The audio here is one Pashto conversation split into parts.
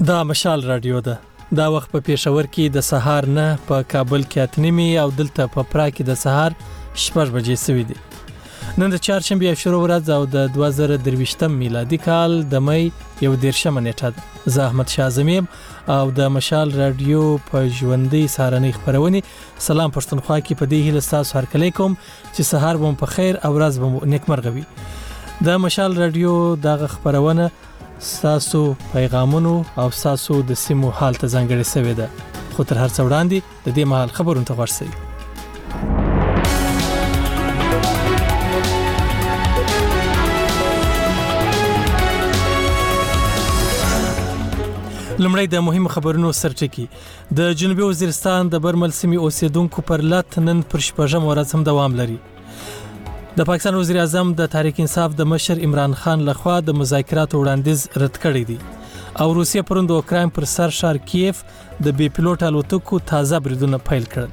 دا مشال رادیو ده. دا وخت په پېښور کې د سهار نه په کابل کې 8:30 او دلته په پرا کې د سهار 6 بجې سوي دي. نن د چهارشنبه شروع ورځ او د 2023 میلادي کال د می 11 نیټه ده. زه احمد شاه زمیم او د مشال رادیو په ژوندۍ سهارنۍ خبرونه سلام پښتونخوا کې په دې هیله تاسو هر کله کوم چې سهار بم په خیر او ورځ بم نیکمرغه وي. د مشال رادیو دغه خبرونه تاسو پیغامونو او تاسو د سیمو حال ته ځانګړې سوي ده. خو تر هر څه وړاندې د دې مهال خبرونه ته ورسئ. لمړی د مهمو خبرونو سرټکی. د جنوبي وزیرستان د برمل سیمې اوسیدونکو پر لټ نن پر شپږم ورځ هم دوام لري. د پاکستان وزیر اعظم د تحریک انصاف د مشر عمران خان لخوا د مذاکراتو وړاندیز رد کړی دی او روسیه پروند د اوکراین پر سر شهر کیف د بي پيلوټ الوتکو تازه بریدونه پیل کړل.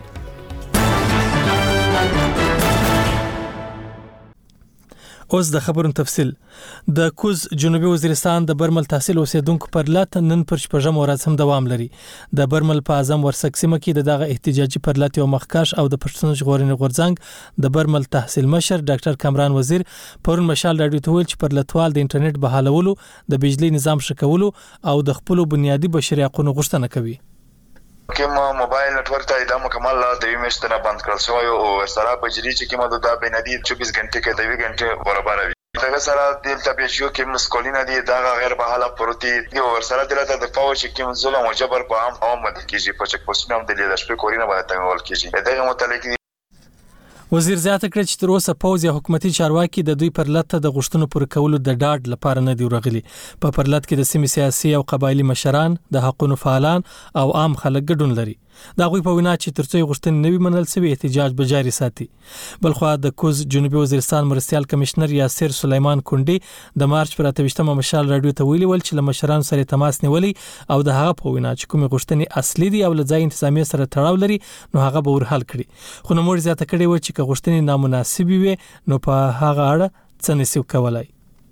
اوس د خبرونو تفصیل. د کوز جنوبي وزیرستان د برمل تحصیل اوسیدونکو پر لټ نن پر شپږم ورځ هم دوام لري. د برمل په اعظم ورسک سیمه کې دغه احتجاجي پر لټ یو مخکش او د پښتون ژغورنې غورځنګ د برمل تحصیل مشر ډاکټر کامران وزیر پرون مشال رادیو ته ویل چې پر لټوال د انټرنیټ بحالولو د بجلی نظام شکولو او د خپل بنیادی بشري حقوقو غوښتنه کوي. کما موبایل نتورک ته د مکمل د ویمشت نه بند کړل شو او سره بجلی چې کما د بنادي 24 غنټه کې د 2 غنټه برابر وي. دغه سره د تبعیض کې مسکولینه دي دا غیر بحاله پروتي یو سره د پاو چې کوم ظلم او جبر په عام مد کېږي په چک پوسټونو هم د لیدرشپ کورینه باندې تمول کېږي. دغه متعلق وزیر زیاته کړ چې تر اوسه پوز یا حکومتي چارواکي د دوی پر لټ د غوښتنو پر کولو د ډاډ لپاره نه دی ورغلي. په پر لټ کې د سیمې سیاسي او قبایلی مشران، د حقوقو فعالان او عام خلک ګډون لري. دا غوي په وینا چې ترڅو غوښتنې نوي منل سوي احتجاج به جاري ساتي. بلخو د کوز جنوبي وزیرستان مرستيال کمشنر یاسر سلیمان کونډي د مارچ پر 28 مشال رادیو ته ویلي ول چې له مشرانو سره تماس نیولي او د هغه په وینا چې کومې غوښتنې اصلي دي او له ځای انتظامی سره تړاو لري نو هغه به ورحل کړي. خو نو مور زیاته کړي و چې غوښتنې نامناسبې وي نو په هغه اړه څه نشي کولای.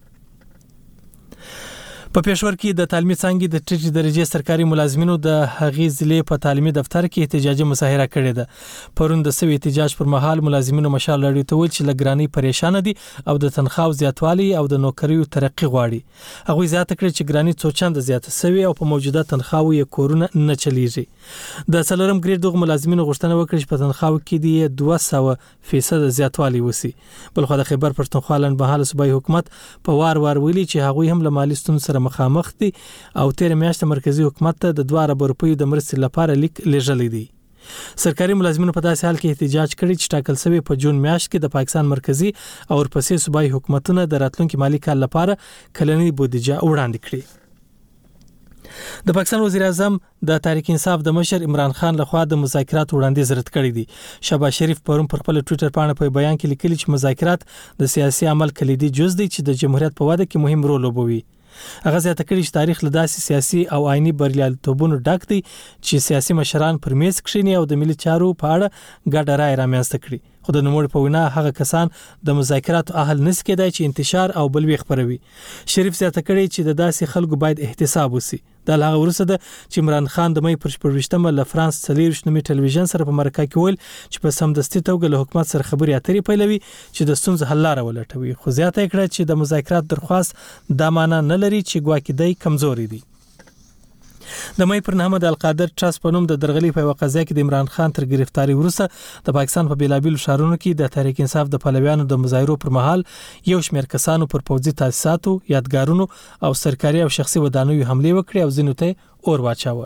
په پېښور کې د تعلیمي څانګې د ټیټې درجه سرکاري ملازمینو د هغې ضلع په تعلیمي دفتر کې احتجاجي مظاهره کړې ده. پرون د سوي احتجاج پر مهال ملازمینو مشال لري ته ویل چې لګرانی پریشان دي او د تنخواو زیاتوالی او د نوکریو ترقی غواړي. هغه زیاته کړې چې ګرانی څو چنده زیاته سوي او په موجوده تنخواو یې کورونه نه چلیږي. د څلورم ګریډ دغه ملازمینو غوښتنه وکړه چې په تنخواو کې دی 200% زیاتوالی وسی. بلخو د خیبر پښتونخوا لنډمهاله صوبایي حکومت په وار ویلي چې هغه هم له مالی ستونزو سره مخامخ دي او تیر میاشت مرکزی حکومت ته د 2 ارب روپیو د مرستې لپاره لیک لېږلی دی. سرکاري ملازمینو په داسې حال کې احتجاج کړی چې ټاکل شوی په جون میاشت کې د پاکستان مرکزی او ورپسې صوبایي حکومتونه د راتلونکي مالی کال لپاره کلنی بودیجه وړاندې کړي. د پاکستان وزیر اعظم د تحریک انصاف د مشر عمران خان لخوا د مذاکرات وړاندیز رد کړی دی. شهباز شریف پرون پر خپل ټوئیټر باندې په بیان کې لیکلي چې مذاکرات د سیاسي عمل کلیدي جز دی چې د جمهوریت په واده کې مهم رول لوبوي. هغه زیاته کړي چې تاریخ له داسې سیاسي او آئینی بریالیتوبونو ډک دی چې سیاسي مشران پر میز کښیني او د ملي چارو په اړه ګډه رائے رامنځته کړي. خو د نوموړي په وینا هغه کسان د مذاکراتو اهل نس کېدای چې انتشار او بلوي خبروي. شریف زیاته کړي چې د داسې خلکو باید احتساب وسی. دا هغه ورسره ده چې عمران خان د مې پر 28 له فرانس 40 نومي ټلویزیون سره په مرکه کې ویل چې په سمدستي توګه له حکومت سره خبرې اترې پیلوي چې د ستونزو حل لاره ولټوي. خو زیاته کړه چې د مذاکرات درخواست دا معنی نه لري چې ګواکې دی کمزوري دي. د مې پر محمد القادر ټرست په نوم د درغلي په قضیه کې د عمران خان تر گرفتاری وروسته د پاکستان په بیلابیل شهرونو کې د تحریک انصاف د پلویانو د مظاهرو پر مهال یو شمېر کسانو پر پوځي تاسیساتو، یادګارونو او سرکاري او شخصي ودانیو حمله وکړې او ځینو ته اور واچاوه.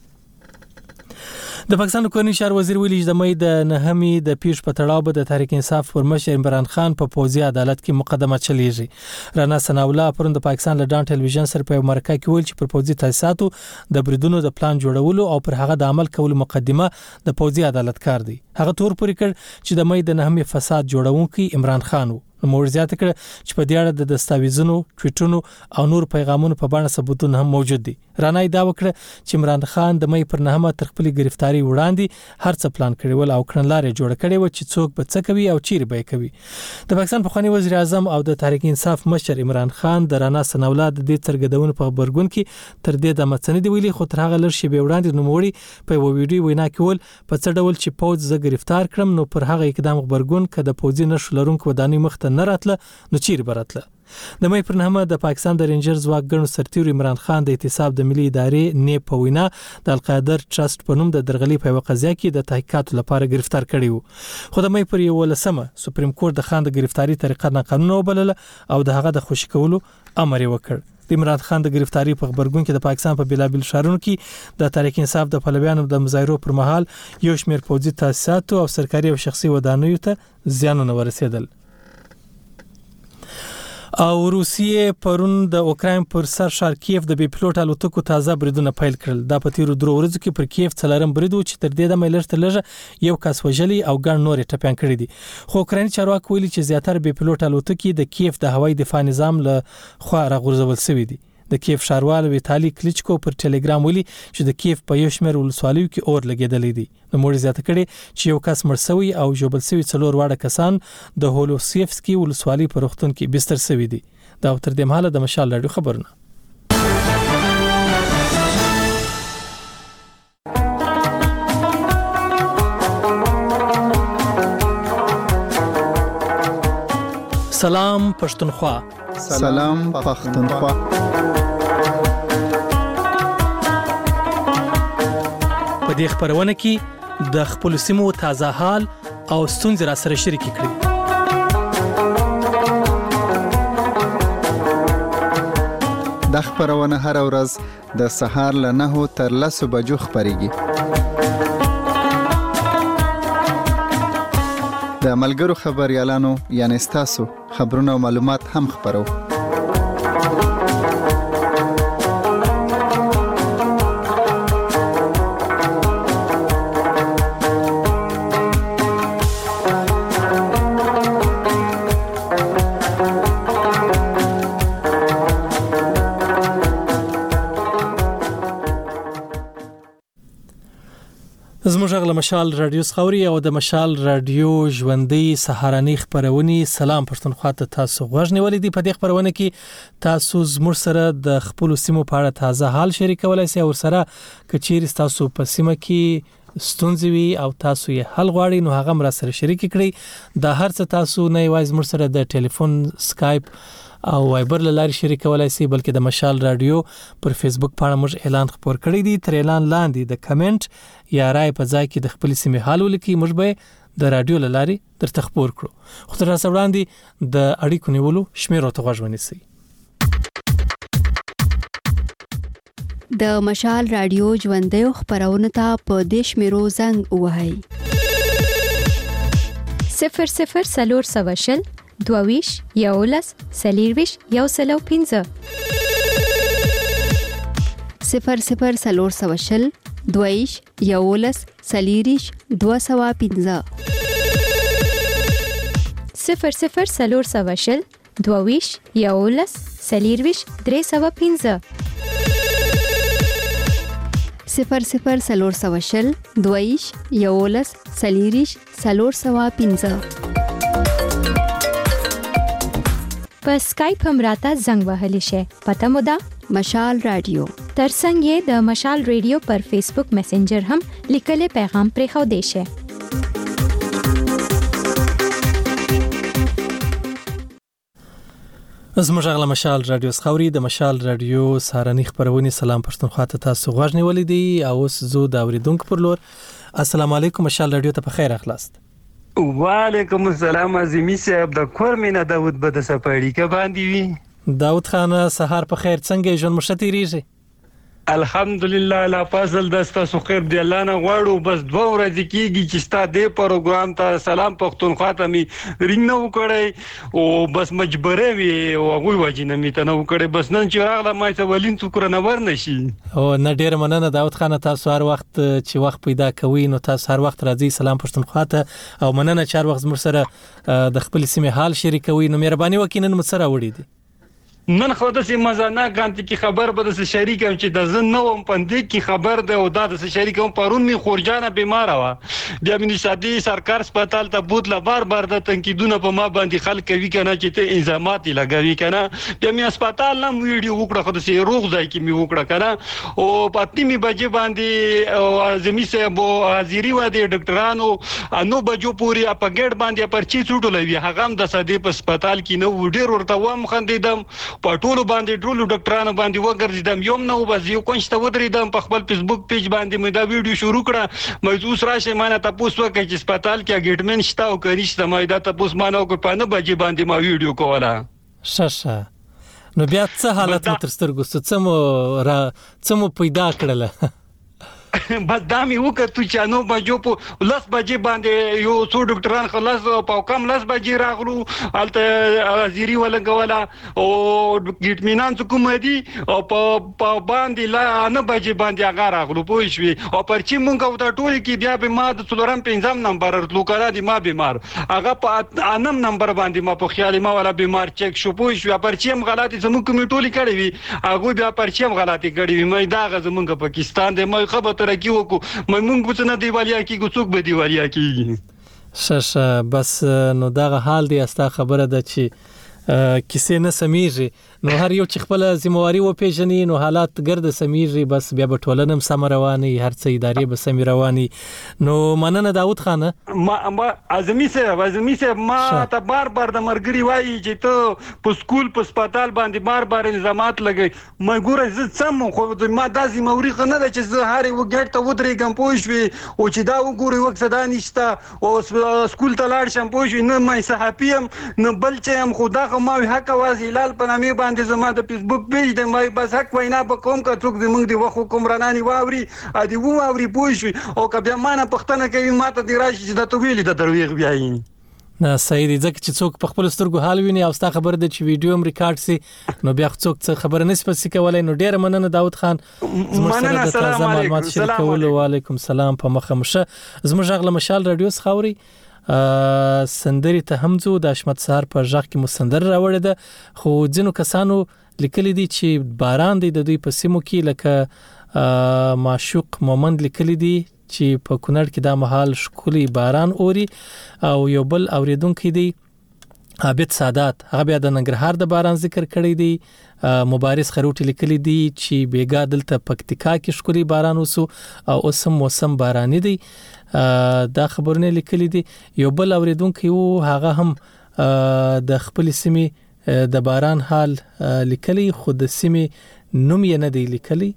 د پاکستان کورنی شهر وزیر ویلي چې د مې د نهمي د پیښ په تړاو به د تحریک انصاف پر مشر عمران خان په پوځي عدالت کې مقدمه چلیږي. رانا ثنا الله پرون د پاکستان له ډان ټلویزیون سره په مرکه کې ویل چې پر پوځي تاسیساتو د بریدونو د پلان جوړولو او پر هغه د عمل کولو مقدمه د پوځي عدالت کار دی. هغه تور پورې کړ چې د مې د نهمي فساد جوړونکي عمران خان وو. مور زیاته کړه چې په دې اړه د دستاویزونو، ټویټونو او نور پیغامونو په باندې ثبوتونه هم موجود دي. رانا دا وکړه چې عمران خان د مې پر 9 تر خپل گرفتاری وړاندې هر څه پلان کړی ول او کړنلارې جوړ کړي و چې څوک به څه کوي او چیرې به کوي. د پاکستان پخوانی وزیر اعظم او د تحریک انصاف مشر عمران خان د رانا سناولاد د دې څرګندونې په خبرګون کې تر دې د مڅنې دی ویلي، خو تر هغه لږ شی به وړاندې نوموړي په ویډیو وینا کې ول په څه ډول چې پوز ز گرفتار کړم نو پر هغه اقدام خبرګون کده پوزي نشو لرونکو ودانۍ مخته نه راتله نو چیرې براتله. د مې پر 9 د پاکستان د رینجرز واګګنو سرتیرو عمران خان د احتساب د ملي ادارې نه په وینا د القادر ټرست په نوم د درغلي په قضیه کې د تحقیقاتو لپاره گرفتار کړی وو. خو د مې پر 11 سپریم کورت د خان د گرفتاری طریقه نه قانوني وبلله او د هغه د خوشی کولو امر وکړ. د عمران خان د گرفتاری په خبرګون کې د پاکستان په بلابل شهرونو کې د تحریک انصاف د پلویانو د مظاهرو پر مهال یو شمېر پوځي تاسیسات او سرکاري او شخصي ودانیو ته زیانونه ورسېدل. او روسیې پرون د اوکراین پر سر ښار کیف د بي پلوټ الوتکو تازه بریدونه پیل کړل. دا په تیرو 3 ورځو کې پر کیف څلورم برید و چې تر دې د ملرته لږه یو کس وژلی او ګڼ نور ټپيان کړی دي. خو اوکراین چارواکي ویلي چې زیاتره بي پلوټ الوتکې د کیف د هوایي دفاع نظام له خوا راغورځول شوې دي. د کیف ښاروال ویتالي کلیچکو پر ټلګرام ویلي چې د کیف په یو شمېر ولسوالیو کې اور لګیدلې دي. نو موږ زیاته کړي چې یو کس مړ شوی او ژوبل شوی 4 واړه کسان د هولوسیفسکي ولسوالۍ په روغتون کې بستر شوی دي. دا تر دې مهاله د مشال رادیو خبرونه. سلام پښتونخوا. سلام پښتونخوا. په دې خبرونه کې د خپل سیمو تازه حال او ستونزې را سره شریک کړي. د خبرونه هر ورځ د سهار له 9 تر 10 بجو خبريږي. د ملګرو خبريالانو یعنی تاسو خبرونه او معلومات هم خبرو. زموږ غل مشال رادیو خوري او د مشال رادیو ژوندۍ سهارنی خبرونه. سلام پښتونخوا ته تاسو غوښنه ولیدي. په دې خبرونه کې تاسو زموږ سره د خپل سیمو په اړه تازه حال شریکولای شئ او سره کچیر تاسو په سیمه کې ستونزې وي او تاسو یې حل غواړئ نو هغه مر سره شریک کړئ. د هر څه تاسو نه یوازې زموږ سره د ټلیفون سکایپ او وایبر لاري شریکولای شئ بلکې د مشال رادیو پر فیسبوک باندې موږ اعلان خبر کړی دی. تر اعلان لاندې د کمنټ یا رائے په ځای کې د خپل سیمې حال ولیکئ. موږ به د رادیو لاري درته خبر کړو. خو تر اوسه وړاندې د اړیکو نیولو شمیرو ته غوږ ونیسئ. د مشال رادیو ژوندۍ خبرونه ته په دیش میرو زنګ وهاي 00 سواشل 22 یولس سلیرویش یو سلو 15 00 سلور سواشل 22 یولس سلیریش 215 00 سلور سواشل 22 یولس سلیرویش 315 00 سلور سواشل 22 یولس سلیریش 315 په سکایپ هم راته زنګ وهلی شي. پته مو ده مشال رادیو. ترڅنګ یې د مشال رادیو پر فیسبوک میسنجر هم لیکلي پیغام پرې خو دی شي. زموږ غل مشال رادیو خوري د مشال رادیو سهارنی خبرونه. سلام پښتونخوا ته تاسو غوښنه ولیدي او اوس زو دا اوریدونکو پر لور. السلام علیکم مشال رادیو ته په خیر اخلاص. وعلیکم السلام عظیمی صاحب. د کورمینا داود بده سپاړی کې باندې وی. داود خان سهار په خیر څنګه ژوند مشتي ریږي؟ الحمدلله لا فضل دستا سو خیر دی الله نه غواړو. بس 2 ورځې کېږي چې ستا دې پروګرام ته سلام پښتونخوا ته می رینګ نه وکړی او بس مجبوره وی او هغه وجنه می ته نه وکړی. بس نن چې راغله ما ته ولین څوکر نه ورنشي. او نه ډیر مننه داود خان. تاسو هر وخت چې وخت پیدا کوي نو تاسو هر وخت راځي سلام پښتونخوا ته او مننه چې هر وخت زموږ سره د خپل سیمه حال شریکوي. نو مهرباني وکړئ نن مو سره وړي دي. نن خو د سي مزانه کانت کی خبر به د شریک هم چې د زن نو پندې کی خبر ده او د شریک هم پرون می خورجانه بیمار وا بیا مې شادي سرکار هسپتال ته بوتله بار د تنقیدونه په ما باندې خلک کوي کنه چې ته الزامات لګوي کنه بیا مې هسپتال نم ویډیو وکړه خو د سي روغ ځای کی می وکړه کنه او پاتې می بجې باندې او اعظمي صاحب حاضری و دي ډاکټرانو انو بجو پوری په ګډ باندې پرچی څوټولوي هغه هم د سدي په هسپتال کې نو ډیر ورته وام خندیدم په ټولو باندې ټولو ډاکټرانو باندې وګرځیدم یوم نو بس یو کوښته ودرېدم په خپل فیسبوک پیج باندې مې دا ویډیو شروع کړه مې اوس راشه مانه تاسو وکړئ چې هسپتال کې اګیټمنټ شته او کریشته مې دا تاسو مانه کو پانه بجې باندې ما ویډیو کوله شاشه نو بیا څه حالت تر سترګو څه مو پیدا کړل بس دا مې وکړو چې نو بجو په لاس بجې باندې یو څو ډاکټران خلاص په کم لاس بجې راغلو الته وزیری ولګولا او ګټمینان کوم دي او په باندې لا نه بجې باندې هغه راغلو پوه شوي او پرچی مونږ او دا ټول کې بیا به ما د څلورم پنځم نمبر ورتلو کړه دي ما بیمار هغه په انم نمبر باندې ما په خیال ما ولا بیمار چک شو پوه شو پرچی هم غلطي زموږ کمیټولي کړی وي هغه بیا پرچی هم غلطي کړی وي مې دا غزمونږ پاکستان د مې خبر ترکی وکړو مونږ څه نه دیوالیا کیږو څوک به دیوالیا کیږي شاشه بس نو دا حال دی استا خبره ده چې کیسه نه سميږي نو هر یو چې خپل ذمہواری و پیژني نو حالات ګرد سميږي بس بیا به ټولنم سم رواني هر څه ادارې به سم رواني نو مننه داود خان ما اعظمي صاحب ما ته بار د مرګري وایي چې ته په سکول په هسپتال باندې بار الزامات لګي ما ګوره زه سم خو ما د ذمہواری خنه ده چې زه هر یو ګټ ته ودرېږم پوه شوي او چې دا وګوري وخت صدا نشته او سکول ته لاړ شم پوه شوي نه مې صحافي هم نه بل چې هم خدا ما حق واز هلال په نامه باندې زما د فیسبوک پیج د ما بس حق وینا په کوم کا څوک د موږ د وخت حکمرانانی واوري ادي وو اوري پوه شوي او کبه ما نه پښتنه کوي ماته دی راشي چې د تویل د درویغ بیاي نه صحیح دي ځکه چې څوک په خپل سترګو حال ویني او ستا خبر ده چې ویډیو هم ریکارډ سي نو بیا څوک څه خبر نه سپسی کولای نو ډیر مننه داود خان مننه السلام علیکم شریکول وعلیکم السلام په مخه مشه زموږ غل مشال رادیو خاوري سندري ته همزو د اشمت سهار په ژغ کې مسندر راوړی ده خو ځینو کسانو لیکلي دي چې باران دی د دوی په سیمو کې لکه معشوق مومند لیکلي دي چې په کونړ کې دا مهال شکولي باران اوري او یو بل اوریدونکو دی عابد سادات هغه بیا د ننګرهار د باران ذکر کړی دی مبارز خروټی لیکلي دي چې بیګا دلته پکتیکا کې شکولي باران وسو او اوسم موسم باراني دی دا خبرونه لیکلي دي یو بل اوریدونکو هغه هم د خپل سیمې د باران حال لیکلي خود سیمې نوم یې نه دی لیکلي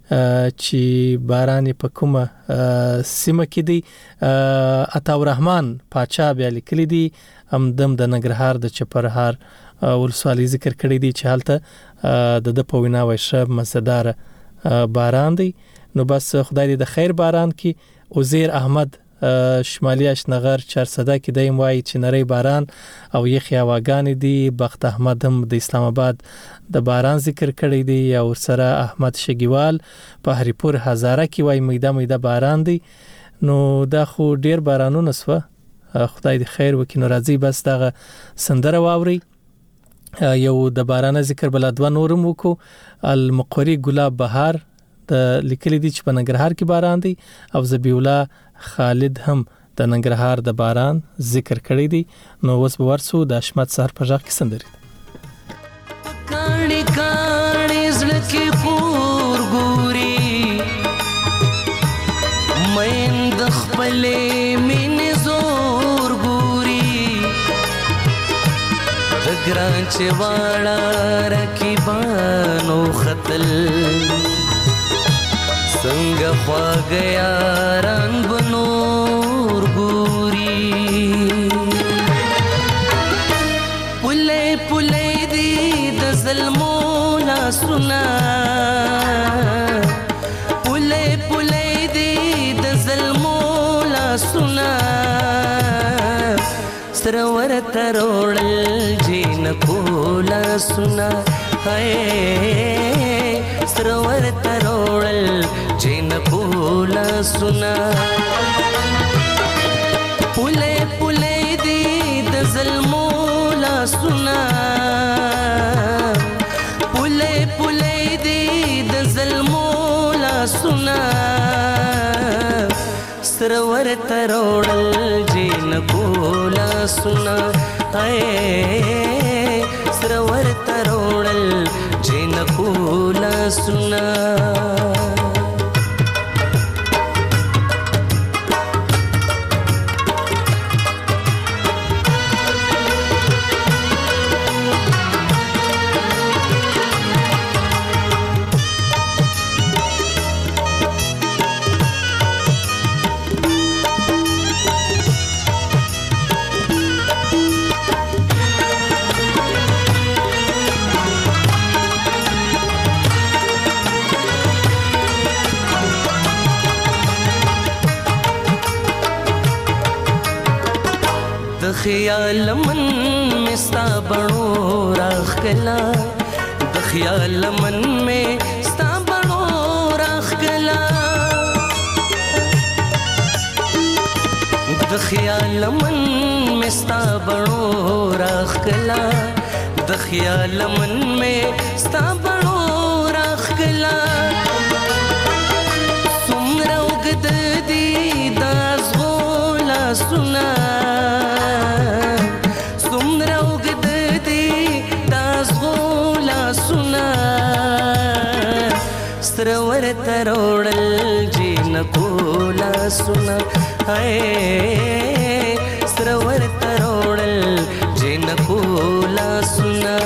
چې باران په کومه سیمه کې دی عطا الرحمن پاچا بیا لیکلي دي همدم د ننګرهار د چپرهار ولسوالۍ ذکر کړی دی چې حالته د پوینا وشه مزدار باران دی نو بس خدای دې د خیر باران کې وزیر احمد شمالي اشنغر چرسده کې دایم وایي چې نری باران او یخي هواګانې دي بخت احمد هم د اسلام آباد د باران ذکر کړی دی او سره احمد شګیوال په هریپور هزاره کې وایي میده باران دی نو دا خو ډیر بارانونه سوه خدای دې خیر وکړي نو راځي بس دغه سندره واوري یو د باران ذکر بل دوه نورم وکړو المقری ګلاب بهار د لیکلي دي چې په ننګرهار کې باران دی او زبی الله خالد هم د ننګرهار د باران ذکر کړی دی نو اوس به ورسو د اشمت سهار په ژغ کې سندري کاڼي کاڼي زړه کې خور ګوري مین د خپلې مینې زور ګوري د ګران چې واړه رقیبانو خطل څنګه خواږه یاران بنور ګوري پلې پلې دي د ظلمو لاسونه پلې پلې دي د ظلمو لاسونه سرور تروړل جین کولا سنا هاي سرور تروړل جین کولا سنا پلې پلې دي د ظلمو لاسونه سرور تروڑل جین کولا سنا سرور تروڑل جین کولا سنا خیال من میں ستا بڑو راخ کلا د خیال من میں ستا بڑو راخ کلا د خیال من میں ستا بڑو راخ کلا د خیال من میں ستا بڑو راخ کلا سمرا وګد دی داس غولا سنا سرور تروڑل جین کولا سنا سرور تروڑل جین کولا سنا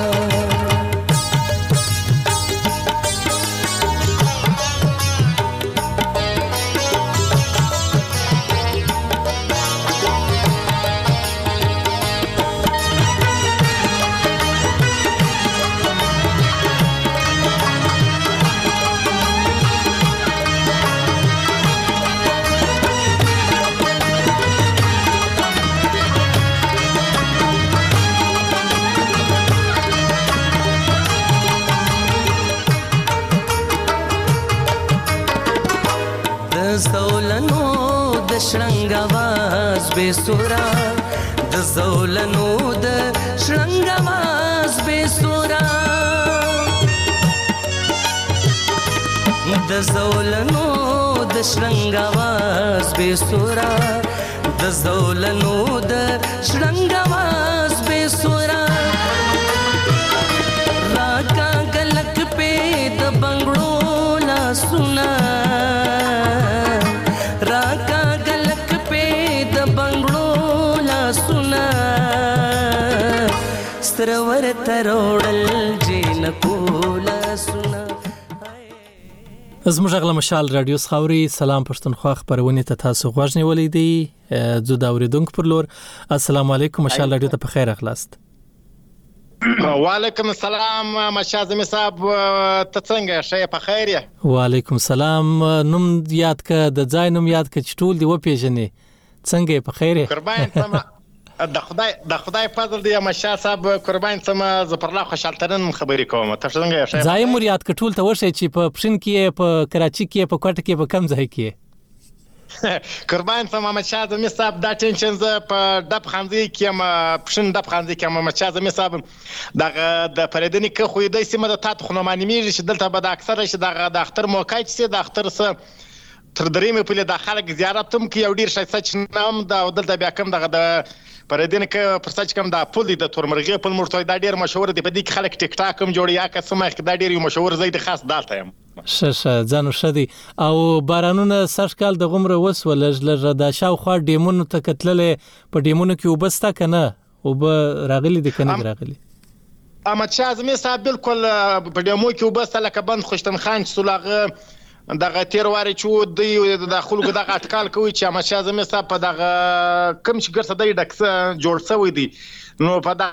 زولنو د شرنګ आवाज بے سورا د زولنو د شرنګ आवाज بے سورا د زولنو د شرنګ आवाज بے سورا د زولنو د شرنګ आवाज بے سورا راکا گلک په د بنگړو لا سنا راکا گلک په د بنگړو لا سنا سرور تروڑل جین کولا سنا زموږ غلا مشال رادیو خاوري سلام پښتونخوا خبرونه ته تاسو غوښ نیولې دي زه دا اوریدونکو پر لور السلام علیکم مشال رادیو ته په خیر اخلاست وعلیکم السلام مشازم صاحب ته څنګه شې په خیر یې وعلیکم السلام نوم یاد ک د ځای نوم یاد ک چټول دی و پیژنې څنګه په خیر یې قربان سم د خدای فضل دی مشا صاحب قربان سم زفر الله خوشالترن خبرې کوم ته څنګه شې ځای مور یاد ک ټول ته ورشي چې په پښین کې په کراچي کې په کوټه کې په کم ځای کې قربان سم مشازم صاحب دا ټینشن ز په دپ خاندي کې ما پښین دپ خاندي کې ما مشازم صاحب د فریدنی کې خو دې سیمه د تات خنومانی میږي چې دلته به د اکثره چې د اختر موقع چې د اختر سره تر درېمه په د خلک زیارت هم کې یو ډیر شای سچ نام دا دلته بیا کم د فریدنی کې پر سچ کم د پول د تورمرغه په مرتوی دا ډیر مشهور دی په دې کې خلک ټیک ټاک هم جوړي یا قسمه دا ډیر مشهور زید خاص دالته یم شه ځانو شدي او بارانونه سرکال د غمره وسول لږ د شاوخوا ډیمونو ته کتللې په ډیمونو کې وبستا کنه او به راغلي د کنه راغلي احمد شاه اعظمي صاحب بالکل په ډیمو کې وبستا لکه بند خوشتن خان سولاغه دغه تیرواري چې دی د خلکو دغه اټکال کوي چې احمد شاه اعظمي صاحب په دغه کم چې ګرځي د ډکس جوړ شوی دی نو په دا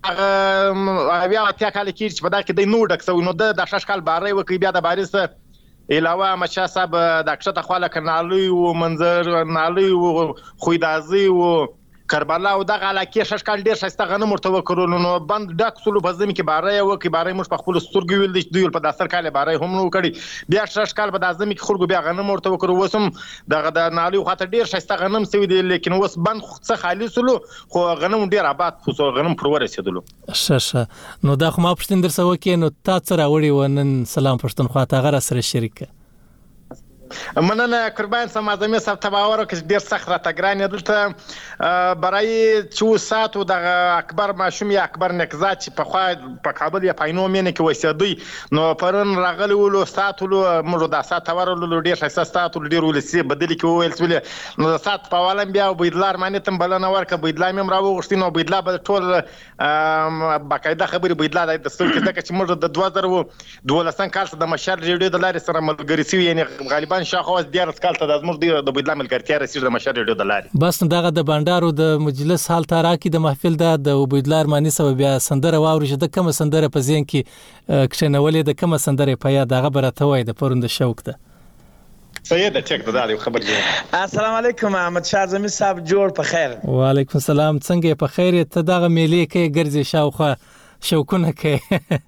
بیا اتیا کال کې چې په دا کې د نو ډکس نو د شاشکال باري وکي بیا د باريس علاوه احمد شاه صاحب د کښته خواله کنالي او منظر نالي او خویدازي او کربلا او دغه علاقه شاشکال ډیر شاسته غنم ورته وکړو نو بند ډک سلو بزم کې باري وکي باري مش په خپل سترګو ویل دی په داستر کال باري هم نو کړي بیا شاشکال په دازم کې خلکو بیا غنم ورته وکړو وسم دغه د نالي خاطر ډیر شاسته غنم سوي دي لیکن وس بند څه خالي سلو خو غنم ډیر آباد خو غنم پر ورسېدلو شه نو دا خو ما پښتون درسو کې نو تا سره وړي ونن سلام پښتونخوا ته غره سره شریک مننه قربان سم اعظمي صاحب تباور کې ډیر سخت راته ګران دلته برای چې ساتو د اکبر ماشوم یا اکبر نکزات چې په خوا په کابل یا پاینو مینه کې وسیدي نو پرون راغلی ولو ساتلو موږ د سات ورولو ډیر ښه ساتلو ډیر ولسی بدلی کې ویل څه نو سات په والم بیا بيدلار معنی تم بلنه ورکه بيدلا مم راو غشتي نو بيدلا به ټول باقاعده خبري بيدلا د دستور کې دغه چې موږ د 2012 کال څخه د مشال ریډیو د لارې سره ملګری سوي یعنی غالبا شاخواز ډیر کال ته د زموږ د بيدلا ملګرتیا رسید د مشال ریډیو د لارې بس دغه د بانډارو د مجلس حال تاراکی د محفل د بيدلار معنی سبب بیا سندره واوري چې د کوم سندره په ذهن کې کښنولې د کوم سندره په یاد دغه برته وای د پروند شوق ته سید چک د دې خبر دی. السلام علیکم احمد شاه اعظمي صاحب جوړ په خیر. وعلیکم السلام څنګه په خیر ته دغه میلې کې ګرځي شاوخه شوقونه کې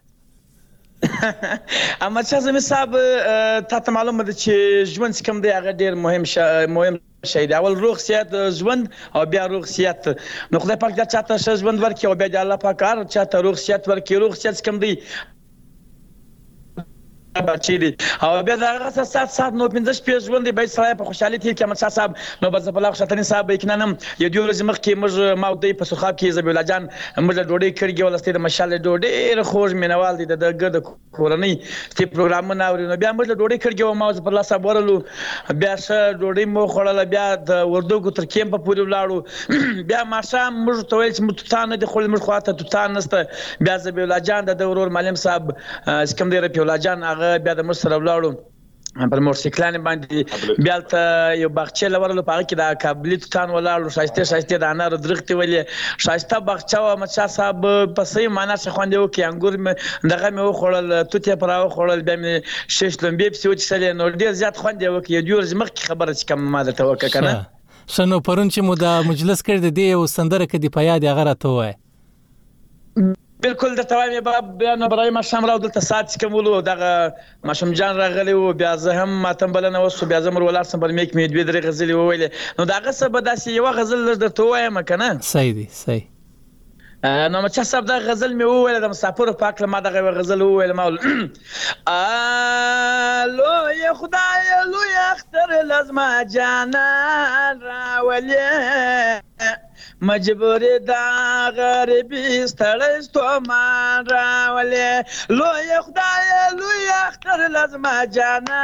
احمد شاه اعظمي صاحب ته معلومه ده چې ژوند کوم دی هغه ډیر مهم شي دی. اول روغ صحت ژوند او بیا روغ صحت نو خدای پاک دا چاته ښه ژوند ورکړي او بیا د الله پاک هر چاته روغ صحت ورکړي. روغ صحت کوم دی بچی دي او بیا دغه سات نو 15 پیښ ژوند به سره په خوشحالي تیر کې احمد شاه صاحب نو بس په لاغ شتنی صاحب یقینا یو دیو ورځ مخکې موږ ماودی په سخاب کې زبیل جان موږ ډوډۍ کړګي ولسته د مشال ډوډۍ خوږ مینوال دي د ګرد کورنۍ تی پروګرام نه اوري نو بیا موږ ډوډۍ کړګي او ماوز په لاس ورلو بیا ش ډوډۍ مو خړل بیا د وردوګو تر کېم په پوري ولاړو بیا ماشه موږ ته ویل چې موږ تانه د خپل موږ خواته تان نسته بیا زبیل جان د ورور معلم صاحب اسکم دی رپیول جان هغه بیا د مر سره ولاړو پر موټرسایکلان باندې بیا ته یو باغچه لورلو پاره کې د کابلی تان ولاړو شایسته د انار درخت ولې شایسته باغچه او مچا صاحب پسې معنا څه خوندې وکي انګور دغه مې وخړل توته پراو خړل بیا مې شش لمبې په سوچ سره نو ډیر زیات خوندې وکي یو ورځ مخکې خبره چې کوم ماده ته وکړه کنه شنو پرون چې مو د مجلس کړ دی او سندره کې دی پیاد هغه راته وای بالکل د توامي باب بیان برای ما شام راو دلته سات کومولو دغه ماشوم جان راغلی او بیا زه هم ماتم بلنه وسو بیا زمر ولار سم بل میک می دوی درې غزل ویلې نو دغه څه به داسې یو غزل درته وایم کنه صحیح دی صحیح نو مچا صاحب دا غزل می وویل د مسافر پاک ما دغه غزل وویل مول الو یا خدای الو یا اختر لازم جانا راولې مجبور دا غریبی ستړی ستومان راولې لوی خدای لوی اختر لازم جانا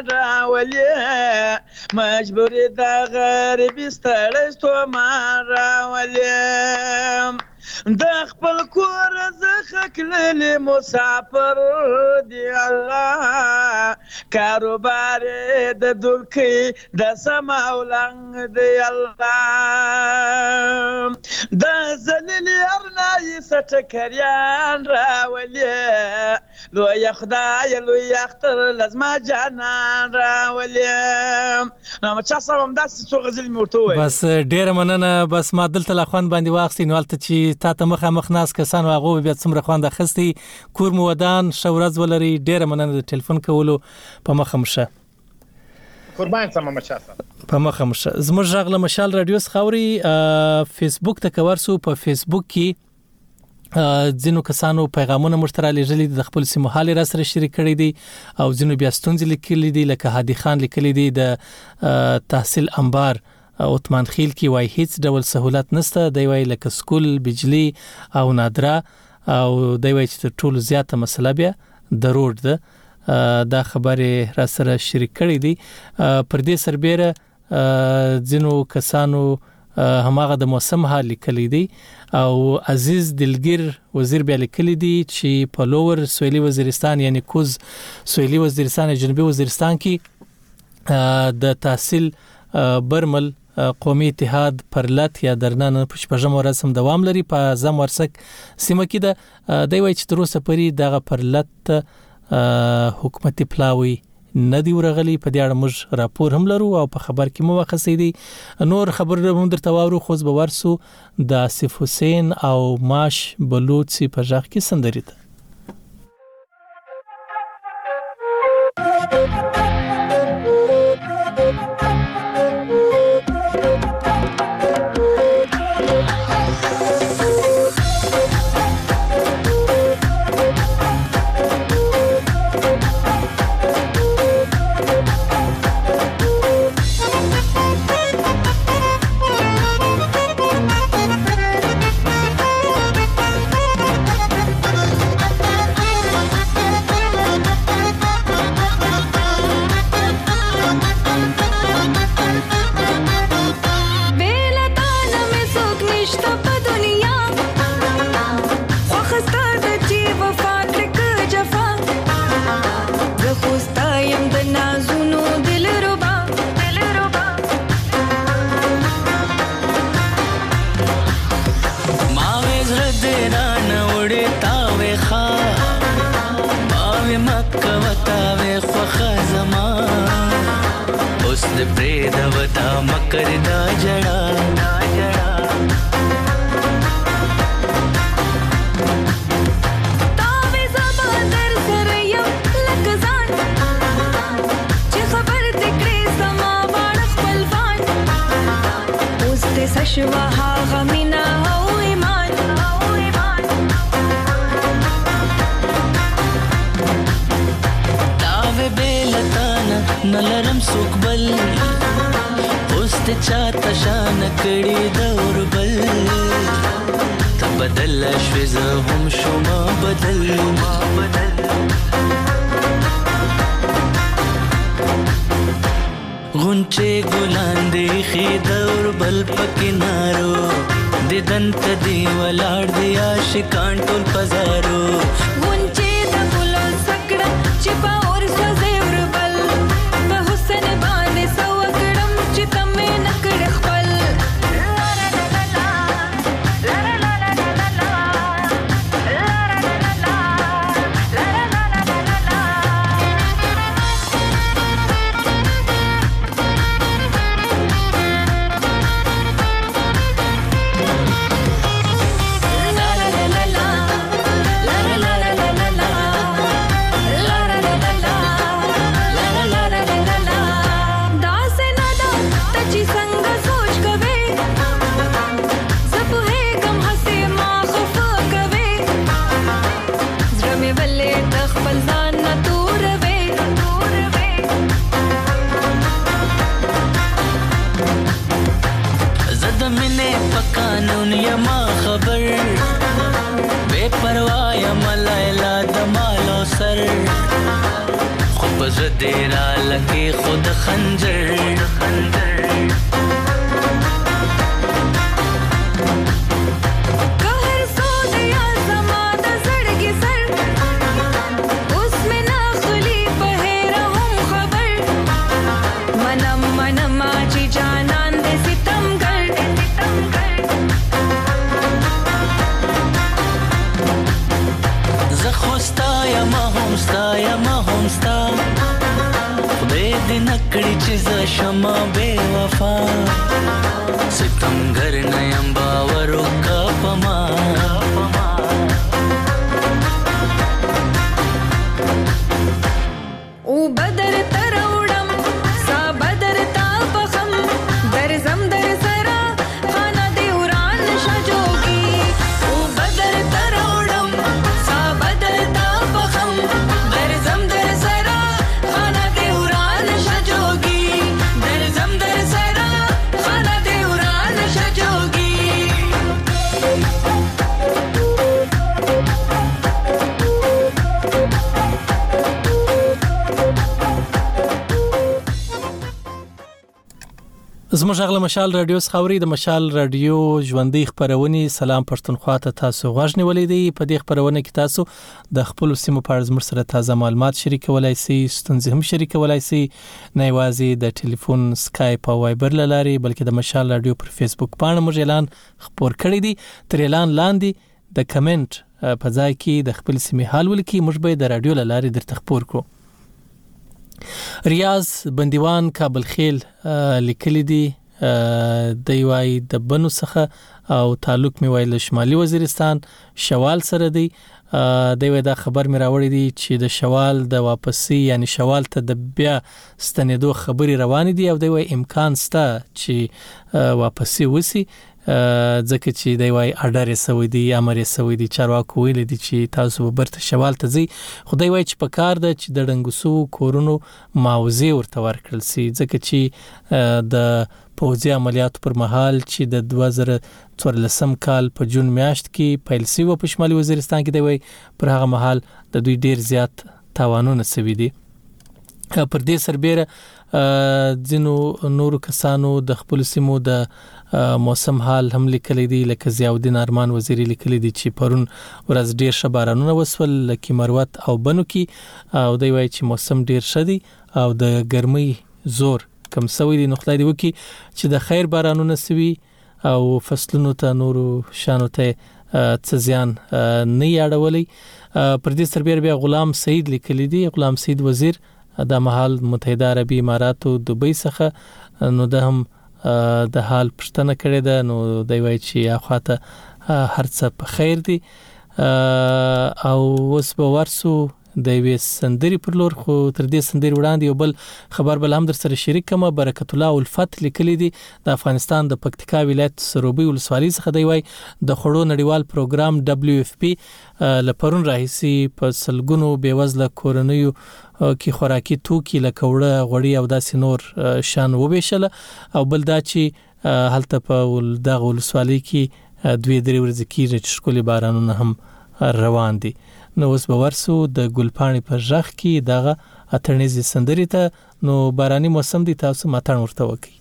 راولې مجبور دا غریبی ستړی ستومان راولې د خپل کور زخه کړلې مسافر دی الله کاروبار د دوکې د سماولنګ دی الله د زلیل ارنای سټکریان راولې لوی خدای لوی اختر لازم جانان راولې نو چا سم داس څو غزل مرتوي بس ډیر مننه بس ما دلته لا خوان باندې واخسي نو الته چې تاسو مخ ناس کسان واغو بیا څومره خوانده خستي کور مو ودان شورز ولري ډیر مننه د ټلیفون کولو په مخه مشه قربان سم مچاسه په مخه مشه زموږ غږ له مشال رادیو خوري فیسبوک ته کورسو په فیسبوک کې ځینو کسانو پیغامونه مشترک لېږلي د خپل سیمه حال را سره شریک کړي دي او ځینو بیا ستونزې لیکلي دي لکه هادي خان لیکلي دي د تحصیل انبار عثمان خیل کی وای هیڅ ډول سہولت نشته دی وای لکه سکول بجلی او نادرا او دی وای چې ټول زیاته مسله بیا د روډ ده دا خبره را سره شریک کړي دي پر دې سربېره ځینو کسانو هماغه د موسم حال لیکلي دي او عزیز دلګر وزیر بیا لیکلي دي چې په لوور سویلي وزیرستان یعنی کوز سویلي وزیرستان جنوبي وزیرستان کې د تحصیل برمل قومي اتحاد پرلت یا درنن په شپږم ورځ هم دوام لري په زم ورسک سیمه کې د دوی وای چې تر اوسه پرې دغه پرلت حکومتي پلاوی ندی ورغلی په دې اړه موږ راپور هم لرو او په خبر کې مو واخصې دي نور خبر هم درته واورو خو به ورسو د آصف حسین او ماش بلوچي په ځخ کې سندري ده دیرانه وړې تاوې ښه باوې مکه وتاوې خوښه زما اوس دې پرېږده وتا مکر دا جړه شوا هاغه مینا او ایمان داوه بیلتانا نلرم سوک بل اوس ته چاته شان کړي دور بل ته بدل شوې زه هم شوما بدل غونچه ګلان دی خې دور بل پکینارو دیدن ته دی ولاړ دی عاشقان ټول پزارو غونچه د ګلو سکړه چې په اور سوځي ور بل په حسن باندې سو کړم چې تمه نکړ خپل یما خبر بے پروا یم لیلا دمالو سر خود بزدیرا لکی خود خنجر نکړی چې ز شمه بے وفا ستمګر نیم باور وکا پما او بدر تروړم سا بدر تا پخم درزم در سرا خانه دی وران شجوګي او بدر تروړم سا بدر تا پخم درزم در سرا خانه دی وران شجوګي درزم در سرا خانه دی وران شجوګي زموږ غل مشال رادیو خاوري د مشال رادیو ژوندۍ خبرونه سلام پښتونخوا ته تاسو غوښنه ولې دی په دې خبرونه کې تاسو د خپل سیمو په اړه زموږ سره تازه معلومات شریکولای شئ ستونزې هم شریکولای شئ نه یوازې د ټلیفون سکایپ او وایبر لاري بلکې د مشال رادیو پر فیسبوک باندې موږ اعلان خبر کړی دی تر اعلان لاندې د کمنټ په ځای کې د خپل سیمې حال ولکې موږ به د رادیو لاري درته خبر کوو ریاض بندیوان کابل خیل لیکلی دی د یوای د بنو څخه او تعلق می ویل شمالي وزیرستان شوال سره دی د یوای دا خبر می راوړی دی چې د شوال د واپسی یعنی شوال ته د بیا ستنېدو خبري روان دي او د یوای امکان سته چې واپسی وسی ځکه چې د یوای اډر سوي دي امر سوي دي چارواکو ویل دي چې تاسو به برته شوال ته ځي خدای وای چې په کار د چې د ډنګسو کورونو معاوضه ورته ورکړل سي ځکه چې د پوځي عملیاتو پر مهال چې د 2014 کال په جون میاشت کې پیل شوی په شمالي وزیرستان کې دی وای پر هغه مهال د دوی ډیر زیات تاوانونه سوي دي پر دې سربېره ځینو نورو کسانو د خپل سیمو د موسم حال هم لیکلي دي لکه ضیاءالدین ارمان وزیری لیکلي دي چې پرون ورځ ډیر شبارانونه وسول لکه مروت او بنو کې او دوی وایي چې موسم ډیر شدي او د ګرمۍ زور کم سوي دي نو خدای دې وکړي چې د خیر بارانونه سوي او فصلونو ته نورو شانو ته څه زیان نه یاړولې. پر دې سربېره بیا غلام سعید لیکلی دی. غلام سعید وزیر د مهال متحده عربی اماراتو دوبۍ څخه نو د هم د حال پښتنه کړې ده. نو دی وایي چې اخواته هر څه په خیر دي. او اوس به ورسو د وې سندري پر لور. خو تر دې سندري وړاندې یو بل خبر بل هم در سره شریک کما. برکت الله الفت لیکلی دی د افغانستان د پکتیکا ولایت سروبي ولسوالۍ څخه. دی وایي د خړو نړیوال پروګرام WFP لپرون راهسي په سلګونو بیوزله کورنیو کې خوراکي توکي لکه وړه غوړي او داسې نور شان وبېشله. او بل دا چې هلته په دغه ولسوالۍ کې 2-3 ورځې کېږي چې ښکلي بارانونه هم روان دي. نو اوس به ورسو د ګلپاڼې په ژغ کې دغه اتڼیزې سندرې ته. نو باراني موسم دی، تاسو ماتڼ ورته وکړئ.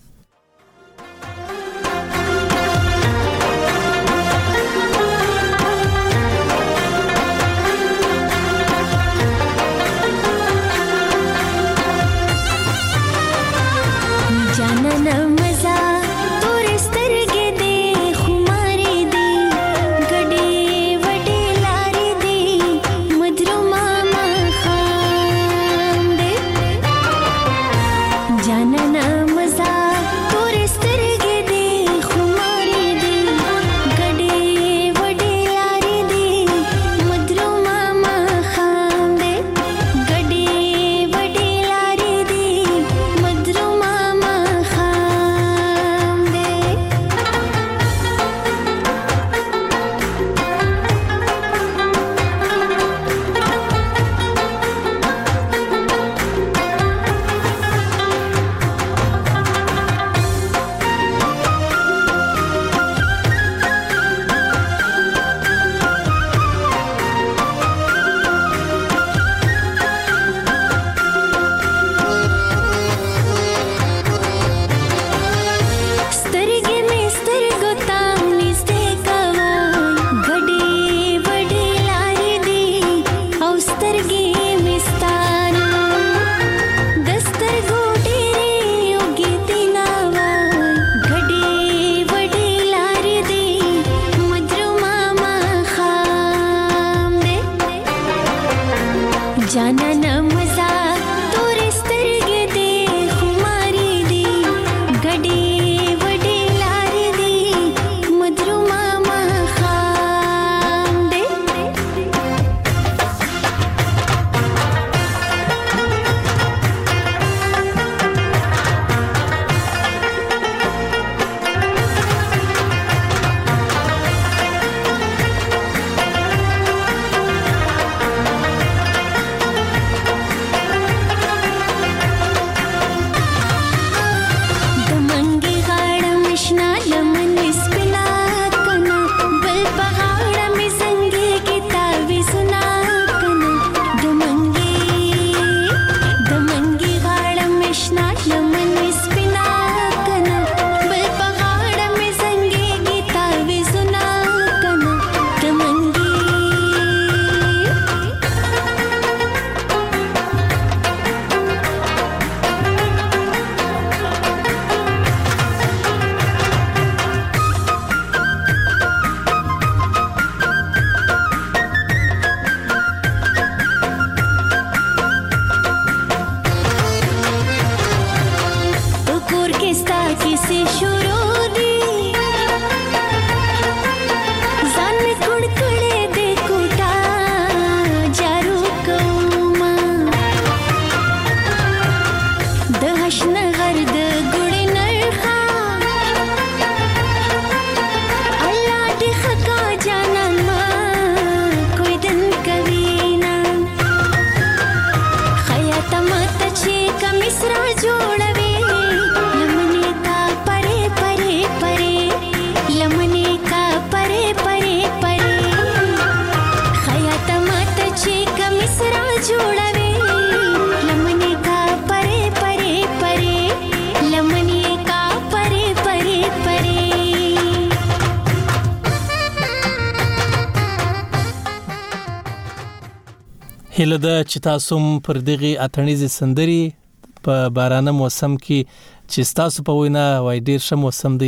هله د چې تاسو پر دغه اتڼیزې سندري په بارانه موسم کې چې تاسو په وینا وای ډیر ښه موسم دی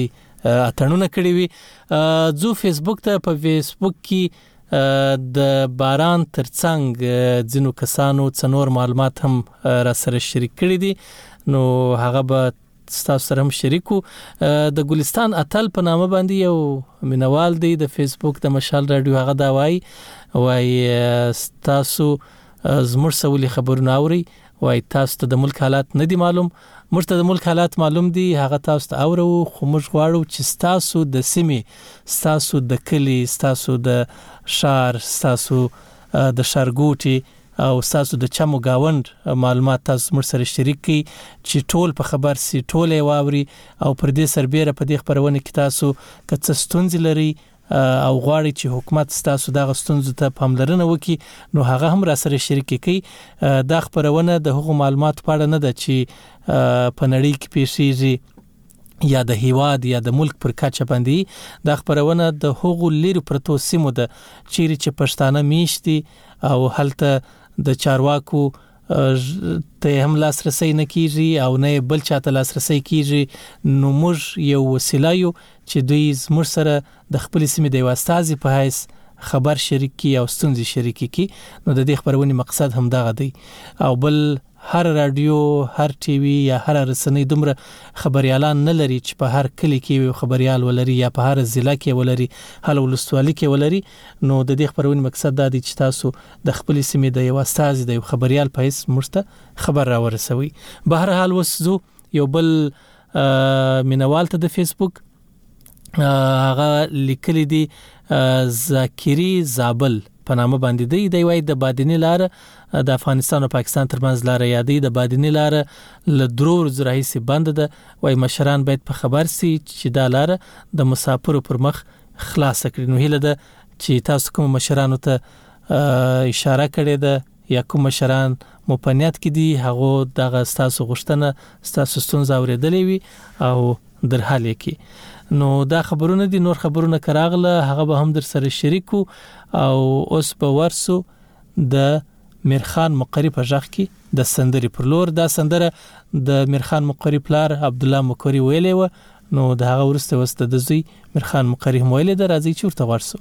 اتڼونه کړی وي. زه فیسبوک ته په فیسبوک کې د باران ترڅنګ ځینو کسانو څنور معلومات هم را سره شریک کړي دي، نو هغه به ستاسو سره هم شریکو. د ګلستان اتل په نامه باندې یو مینوال دی د فیسبوک د مشال رادیو، هغه دا وایي ستاسو زموږ سولې خبرونه اوري، وایي تاسو ته د ملک حالات نه دي معلوم، موږ ته د ملک حالات معلوم دي، هغه تاسو ته اورو، خو موږ غواړو چې ستاسو د سیمې، ستاسو د کلی، ستاسو د شار، ستاسو د شارګوټي او ستاسو د چمو گاوند معلومات تاسو موږ سره شریک کړئ چې ټول په خبر سي، ټول یې واوري، او پر دې سربېره په دې خبرونه کې تاسو که څه ستونزې لري او غواړي چې حکومت ستاسو دغه ستونزو ته پاملرنه وکړي، نو هغه هم را سره شریک کړئ. دا خبرونه د هغو معلومات په اړه نه ده چې په نړۍ کې پیښیږي یا د هیواد یا د ملک پر کچه باندې. دا خبرونه د هغو لري پرتو سیمو ده چیرې چې پښتانه میشتي او هلته د چارواکو ته هم لاسرسي نه کیږي او نه بل چاته لاسرسي کیږي، نو موږ یو وسیله یو چې دوی زموږ سره د خپل سیمې د واسطازي په حیث خبر شریک کی او ستونزې شریک کی. نو د دې خبرونې مقصد هم دغه دی. او بل هر رادیو، هر ټي وي یا هر رسنۍ دومره خبريالان نه لري چې په هر کلی کې خبريال ولري یا په هر ضلع کې ولري، هل ولسوالۍ کې ولري. نو د دې خبرونې مقصد دا دی چې تاسو د خپل سیمې د یو استاد د یو خبريال په هیڅ مرسته خبر را ورسوي. به هر حال وسو یو بل مینوال ته د فیسبوک هغه لیکلي دي ذاکری زابل په نامه باندې دی وایي د بادینی لار د افغانستان او پاکستان ترمنځ لار یادې د بادینی لار له درو ورځې راهیسې بند ده. وایي مشران باید په خبر سي چې دا لار د مسافرو پر مخ خلاص کړي. نو هیله ده چې تاسو کوم مشرانو ته اشاره کړې ده یا کوم مشران مو په نیت کې دي، هغه دغه ستاسو غوښتنه ستاسو ستونزه اورېدلې وي او در حل کې. نو دا خبرونه دي، نور خبرونه کراغله هغه به هم در سره شریکو. او اوس په ورسو د میرخان مقری په ځخ کې د سندري پر لور، دا سندره د میرخان مقری پلار عبد الله مقری ویلې و، نو دا هغه ورسته وسته د زوی میرخان مقری هم ویلې ده. راځي چې ورته ورسو.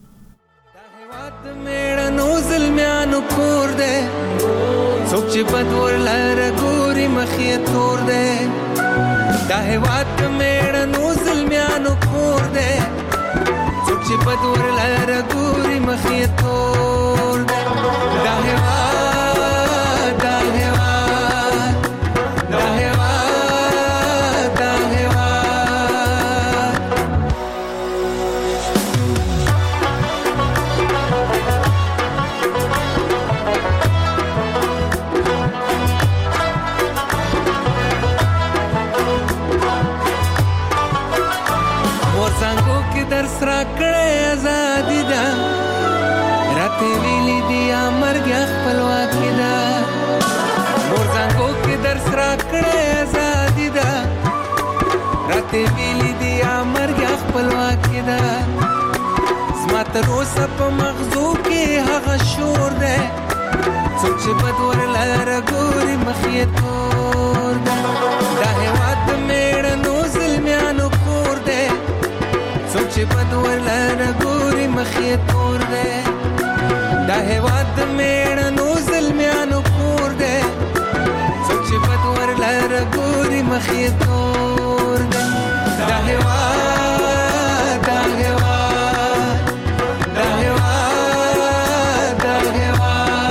نو ظلمیانو کور ده څوک چې بدور لاره ګوري مخې تور ده، دا هیواد میړه نو ظلمیانو کور ده څوک چې بدور لاره ګوري مخې تور ده، دا هیواد دا هیواد دا هیواد دا هیواد. درس را کړې ازادي ده، راته ویلي دي امرګ خپلواکي ده، مورزانګو کې درس را کړې ازادي ده، راته ویلي دي امرګ خپلواکي ده، زما تر اوسه په مغزو کې هغه شور ده څوک چې بدور لاره ګوري مخې تور ده، دا هیواد میړه نو ظلمیانو کور ده څوک چې بدور لاره ګوري مخې تور ده، دا هیواد میړه نو ظلمیانو کور ده څوک چې بدور لاره ګوري مخې تور ده، دا هیواد دا هیواد دا هیواد دا هیواد.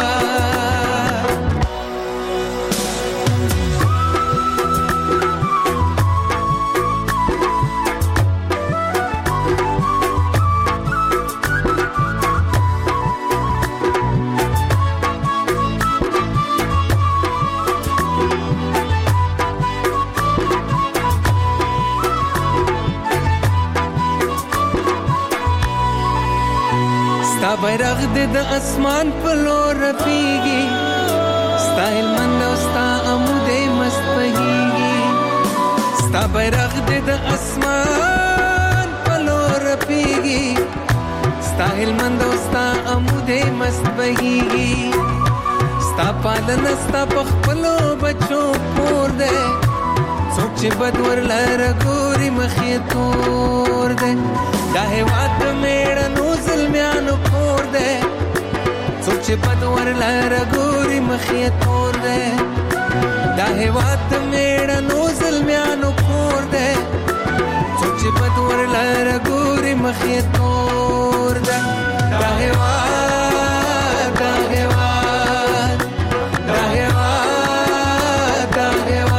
بیرغ دې د اسمان په لور رپیږي، ستا هلمند او ستا عمودې مست بهیږي، ستا بیرغ دې د اسمان په لور رپیږي، ستا هلمند او ستا عمودې مست بهیږي، ستا پالنه ستا په خپلو بچو پور دی څوک چې بد ورلره ګوري مخې تور دی دا هېواد د مېړنو زلمیانو کور دی څوک چې بد ورلره ګوري مخې تور دی دا هېواد د مېړنو زلمیانو کور دی څوک چې بد ورلره ګوري مخې تور دی دا هېواد دا هېواد دا هېواد دا هېواد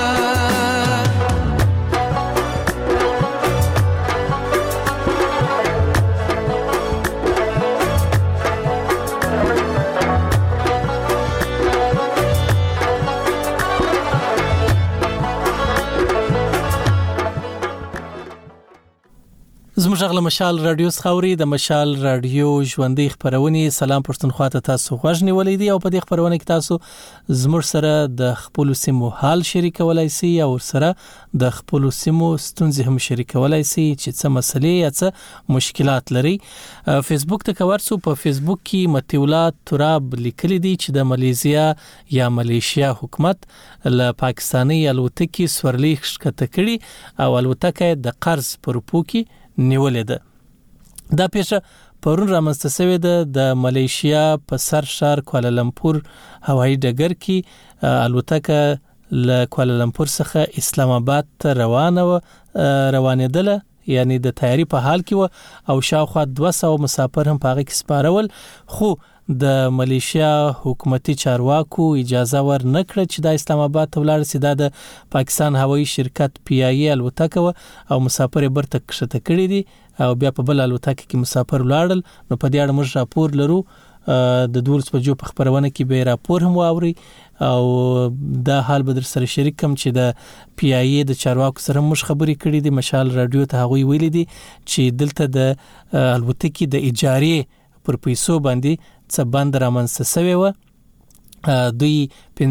زموږ غږ له مشال رادیو څخه اوري د مشال رادیو ژوندۍ خپرونې سلام پښتونخوا ته تاسو غوږ نیولې دي او په دې خپرونه کې تاسو زموږ سره د خپل سیمو حال شریکولای شئ او سره د خپل سیمو ستونزې هم شریکولای شئ چې څه مسلې یا څه مشکلات لري. فیسبوک ته ورسو په فیسبوک کې متولات تراب لیکلي دي چې د مالیزیا یا ملیشیا حکومت له پاکستاني الوتکې سورلي ښکته کړي او الوتکه د قرض پر پوکي نیولې ده. دا پیښه پرون رامنځته شوې ده د ملیشیا په سر شهر کوالالمپور هوایي ډګر کې الوتکه له کوالالمپور څخه اسلام آباد ته روانېدله یعنی د تیاری په حال کې و او شاوخوا 200 مسافر هم په هغه کې سپارول خو د ملیشیا حکومتي چارواکو اجازه ور نه کړه چې د اسلام آباد ته ولاړ شي. دا د پاکستان هوایي شرکت پی آی ای الوتکه او مسافر برته کښته کړي دي او بیا په بل الوتکه کې مسافر ولاړل. نو په دې اړه موږ راپور لرو د 12 بجو په خبرونه کې به راپور هم واوري او دا حال به در سره شریک کوم چې د پی آی ای د چارواکو سره موږ خبرې کړې دي. مشال رادیو ته هغوی ویلي دي چې دلته د الوتکې د اجارې پر پیسو باندې څه بند رامنځته شوی و. دوی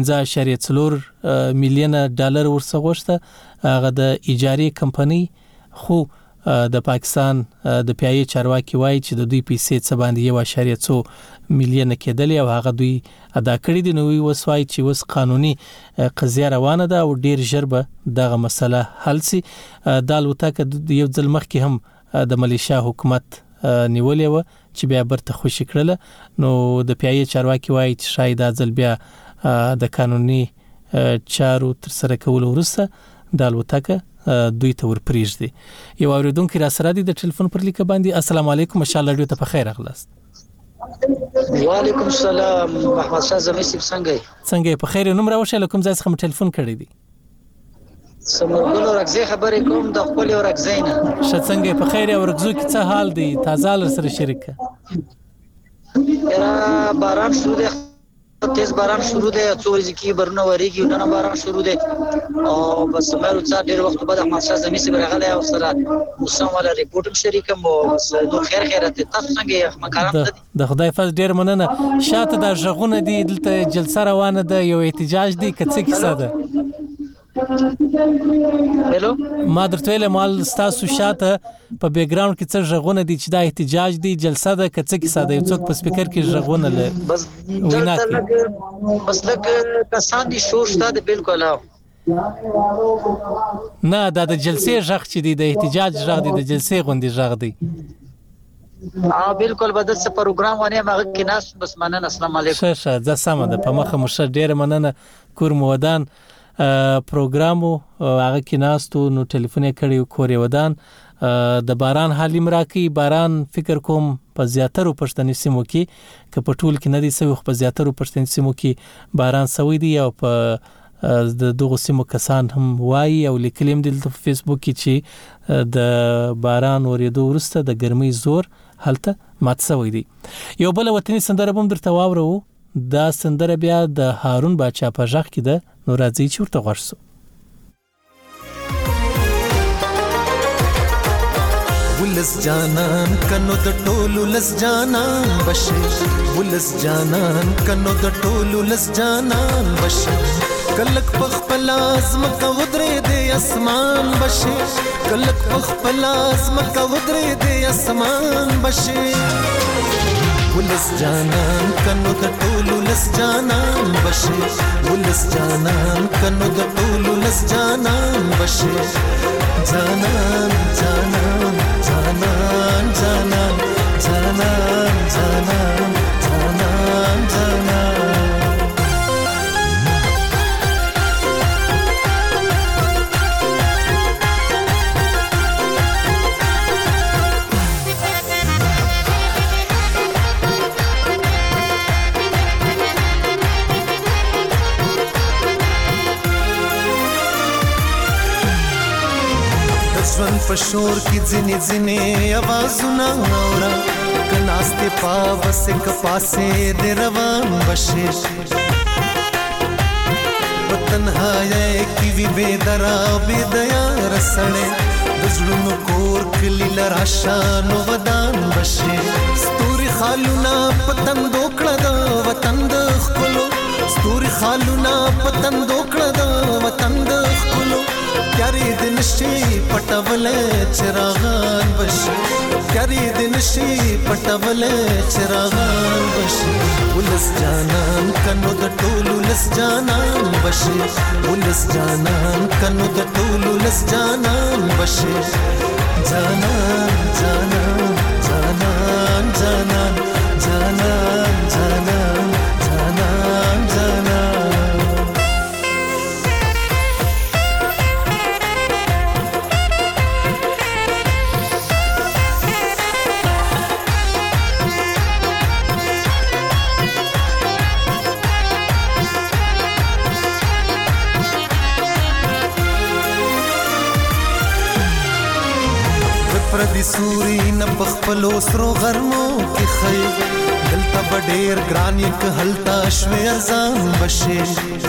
15.4 میلیون ډالر ورڅخه غوښته هغه د اجارې کمپنۍ خو د پاکستان د پی آی ای چارواکي وایي چې د دوی پیسې څه باندې 1.2 میلیون کېدلې او هغه دوی ادا کړی دي. نو وسوای چې وس قانوني قضیه روانه ده او ډیر ژر به دغه مسله حل شي. د الوتکه یو ځل مخکې هم د ملیشیا حکومت نیولې و چې بیا برته خوشی کړله. نو د پی آی ای چارواکي وایي چې شاید ځل بیا د قانوني چارو تر سره کول وروسته د الوتکه دوی ته ورپریږدي. یو اوریدونکو را سره دی د ټلیفون پر لیک باندې. السلام علیکم مشال رادیو ته په خیر اغلاست. وعلیکم السلام محمد شاه زمي څنګه په خیر نوم راوښه لکم ځای څخه ټلیفون کړی دی. سمرګلو رغزي خبرې کوم د خپل ورغزینه څنګه په خیر او رغزو کې څه حال دی تازه لر سره شریک را باران شروع دی تیز باران شروع دی څو ورځې کې برونه وریږي نن باران شروع دی او بس مېرو څا ډېر وخت بعد احمد شاه زمي سره غلې او سره موسم ولا ریپورت شریکم او بس نو خیر تاسو څنګه مکرم د خدای فضل ډېر مننه. شاته د ژغونه دي دلته جلسه روانه ده یو احتجاج دی کڅ کیسه ده. هلو ما درته ویل مال تاسو شاته په بیک گراوند کې څه ژغونه دي چې دا احتجاج دی جلسه ده کڅ کیسه ده یو څوک په سپیکر کې ژغونه لري بس لکه کسان دي شور شته بالکل نه دا د جلسې ژغ چې دی د احتجاج ژغ دی د جلسې غوندي ژغ دی. بالکل بدل څه پروګرام ونه مغه کې ناس بس مننه. السلام علیکم. ښه ځه سم ده په مخه مشه ډیره مننه. کور مودان پروګرامو هغه کې ناستو نو ټلیفون یې کړی کورې ودان د باران حالي مراکي باران فکر کوم په زیاترو پښتني سیمو کې که په ټول کې نه دي سوي خو په زیاترو پښتني سیمو کې باران سوي دي او په د دغه سیمو کسان هم وایي او لیکلیم دي په فیسبوک کې چې د باران ورېدو وروسته د ګرمۍ زور هلته مات سوی دی. یو بل وطني سندره هم درته واورو دا سندره بیا د هارون باچا په ژغ کې ده نو راځي چې ورته غوږ شو. ولس جانان کنو د ټولو لس جانان بشه ولس جانان کنو د ټولو لس جانان بشه کلک پخپل ازمکه ودرې د اسمان بشه کلک پخپل ازمکه ودرې د اسمان بشه ولس جانان کنو د ټولو لس جانان بشي ولس جانان کنو د ټولو لس جانان بشي جانان جانان جانان جانان جانان جانان جانان جانان ژوند په شور کې ځینې ځینې آوازونه اورا کناسته پاوسه کپاسه د روان بشي وطنهای کی وی بيدرا بيدیا رسړې دزړونو کور کلی لراشانو ودان بشي ستوري خالونا پتن دوکړه د وطن د خپلو ستوري خالونا پتن دوکړه د وطن د خپلو پیاری دن شي پټول چراغان بشي پیاری دن شي پټول چراغان بشي ولس جانان کنو د ټولو لس جانان بشي ولس جانان کنو د ټولو لس جانان بشي جانان جانان جانان جانان جانان جانان جانان جانان پردي سوري نه بخپلو سرو غرمو کې خي دلته بډېر ګران یک هلتا شوي ارزان بشي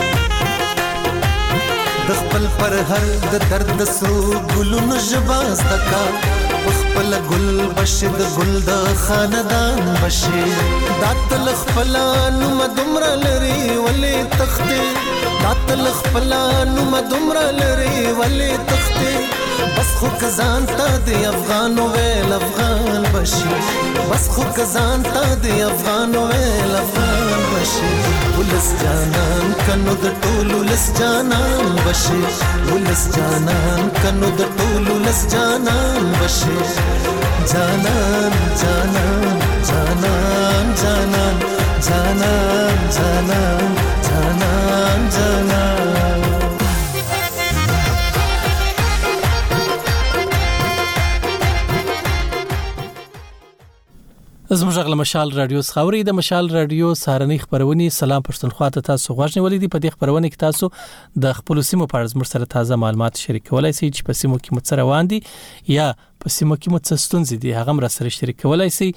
د خپل پر هر د درد سرو ګلونو جباز دکا خپل ګل بشي د ګل د خاندان بشي داتل خپلانو مدمر لري ولې تختې داتل خپلانو مدمر لري ولې تختې بس خو کزان تا دی افغان ویل افغان بشي بس خو کزان تا دی افغان ویل افغان بشي ولس جانان کنو د ټولو لس جانان بشي ولس جانان کنو د ټولو لس جانان بشي جانان جانان جانان جانان جانان جانان جانان جانان زموږ غل مشال رادیو خاوري د مشال رادیو سهارنی خبرونه سلام پښتونخوا ته تاسو غواړئ ولې په دې خبرونه کې تاسو د خپل سیمو په اړه زموږ سره تازه معلومات شریکولای شئ چې په سیمو کې متصر روان دي یا په سیمو کې متصستون دي هغه مر سره شریکولای شئ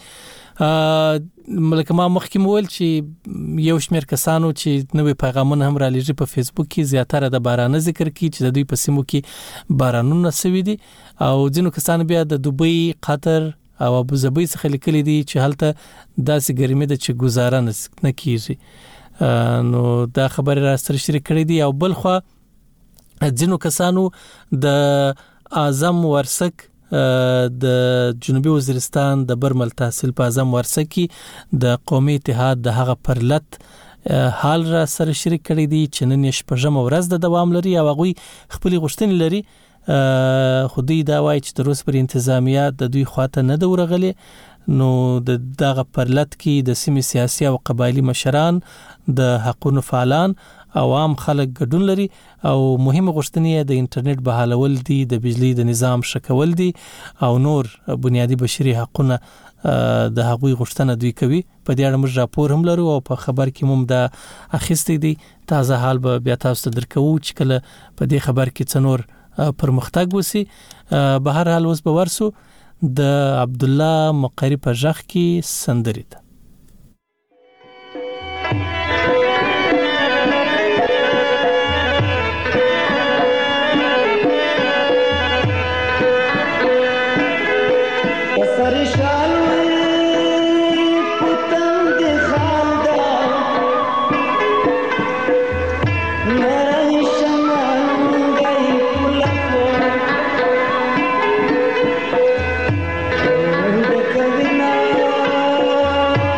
ملک ما مخکې مول چې یو شمېر کسانو چې نوې پیغامونه هم را لېږي په فیسبوک کې زیاتره د باران ذکر کوي چې د دوی په سیمو کې بارانونه سوي دي او ځینو کسان بیا د دوبۍ قطر او ابوظبي څخه لیکلي دي چې هلته داسې ګرمي ده چې گزاره نه کیږي نو دا خبره را سره شریک کړې دي او بل خو ځینو کسانو د اعظم ورسک د جنوبي وزیرستان د برمل تحصیل په اعظم ورسک کې د قومي اتحاد د هغه پرلت حال را سره شریک کړی دي چې نن شپږم ورځ د دوام لري او هغه خپل غوښتنې لري خودی دا وایي چې د روس پر انتظامیه د دوی خواته نه دورغلي نو د دغه پرلت کې د سیمې سیاسي او قبایلی مشران د حقوقو فعالان عوام خلک ګډون لري او مهمه غوښتنې د انټرنیټ بحالول دي د بجلی د نظام شکول دي او نور بنیادی بشري حقوقونه د هغوی غوښتنه دوی کوي په دې اړه موږ راپور هم لرو او په خبر کې موږ د اخیستې دي تازه حال به بیا تاسو ته درکو چې کله په دې خبر کې څنور پرمختګ وسی به هر حال اوس به ورسو د عبد الله مقری په ژغ کې سندري ده Kavina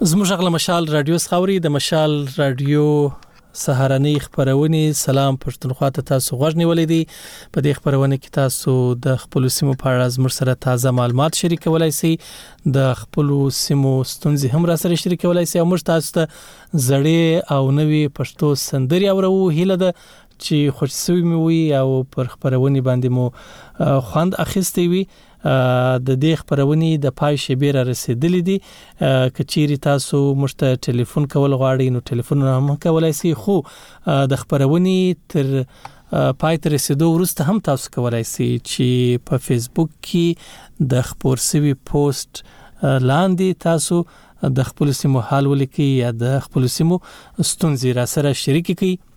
زموږ غل مشال رادیو خاوري د مشال رادیو سهارنی خبرونه سلام پښتونخوا ته تاسو غوښنی ولیدي په دې خبرونه کې تاسو د خپل سیمو په اړه زموږ سره تازه معلومات شریکولای شئ د خپل سیمو ستونزې هم را سره شریکولای شئ او موږ تاسو ته زړې او نوې پښتو سندري اورو هیله ده چې خوشسوي مو وي او پر خبرونه باندې مو خوند اخیستی وي د دې خبرونه د پای شبیر رسیدلې دي کچيري تاسو مشته ټلیفون کول غواړئ نو ټلیفون هم کولای شئ خو د خبرونه تر پای ته رسیدو وروسته هم تاسو کولای شئ چې په فیسبوک کې د خبر سوي پوسټ لاندې تاسو د خپل سیمو حال ولیکئ یا د خپل سیمو ستونزې را سره شریک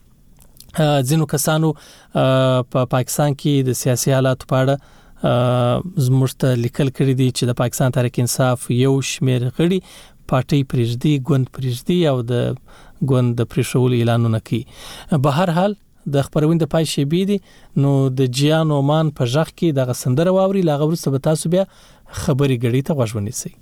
کړئ ځینو کسانو په پاکستان کې د سیاسي حالات په اړه زموږ ته لیکل کړی دي چې د پاکستان تحریک انصاف یو شمېر غړي پارټي پریږدي ګوند پریږدي او د ګوند د پریښول اعلانونه کوي به هر حال د خبرونه د پای شی بي دي نو د جیان اومان په ځخ کې د غسندره واوري لا غوړ څه تاسو بیا خبري غړي ته غوښونی سي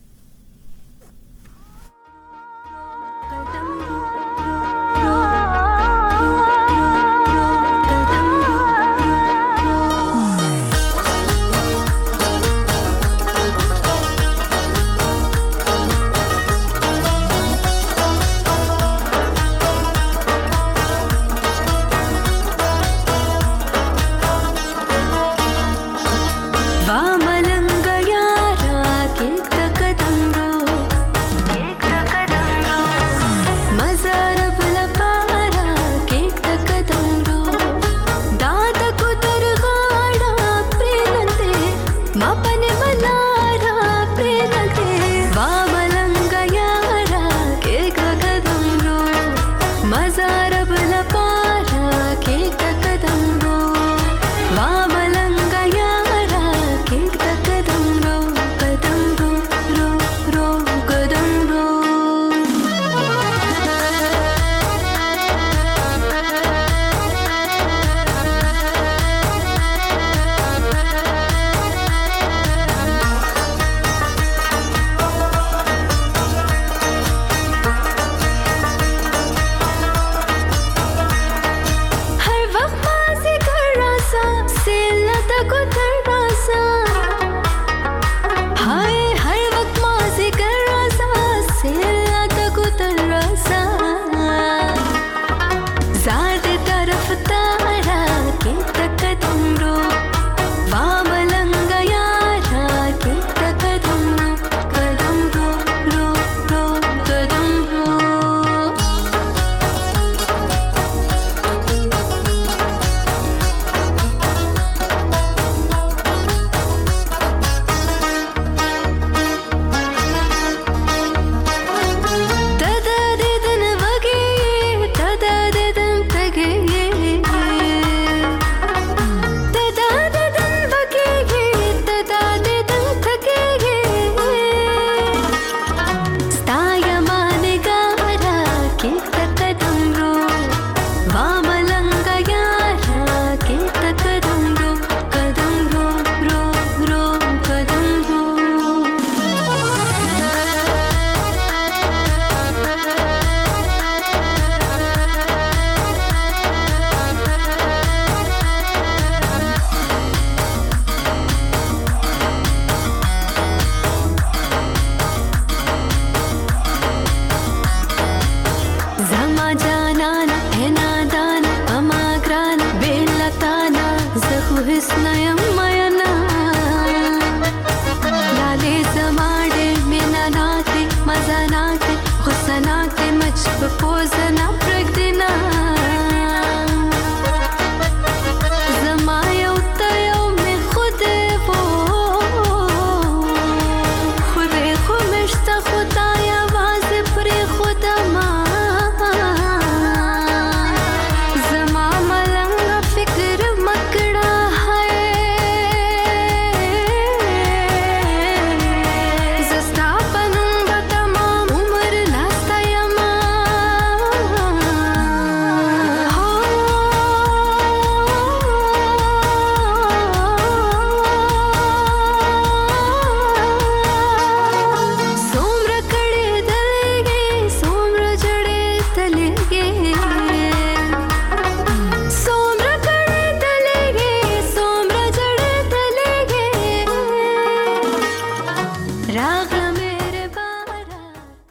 Mazanate, Hosanate, much before Zana Pragdina.